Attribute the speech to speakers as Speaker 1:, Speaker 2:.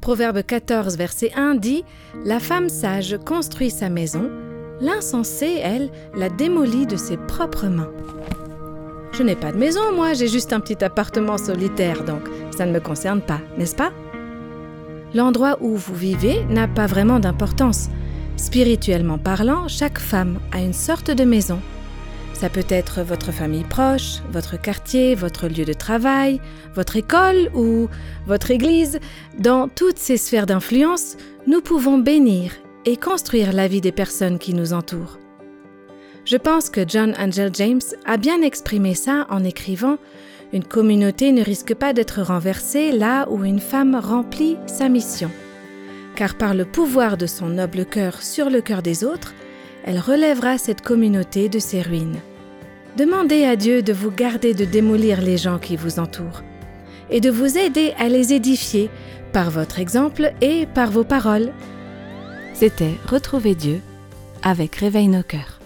Speaker 1: Proverbe 14, verset 1 dit « La femme sage construit sa maison, l'insensée, elle, la démolit de ses propres mains. » Je n'ai pas de maison, moi, j'ai juste un petit appartement solitaire, donc ça ne me concerne pas, n'est-ce pas? L'endroit où vous vivez n'a pas vraiment d'importance. Spirituellement parlant, chaque femme a une sorte de maison. Ça peut être votre famille proche, votre quartier, votre lieu de travail, votre école ou votre église. Dans toutes ces sphères d'influence, nous pouvons bénir et construire la vie des personnes qui nous entourent. Je pense que John Angel James a bien exprimé ça en écrivant « Une communauté ne risque pas d'être renversée là où une femme remplit sa mission. Car par le pouvoir de son noble cœur sur le cœur des autres, elle relèvera cette communauté de ses ruines. » Demandez à Dieu de vous garder de démolir les gens qui vous entourent et de vous aider à les édifier par votre exemple et par vos paroles. C'était Retrouver Dieu avec Réveille nos cœurs.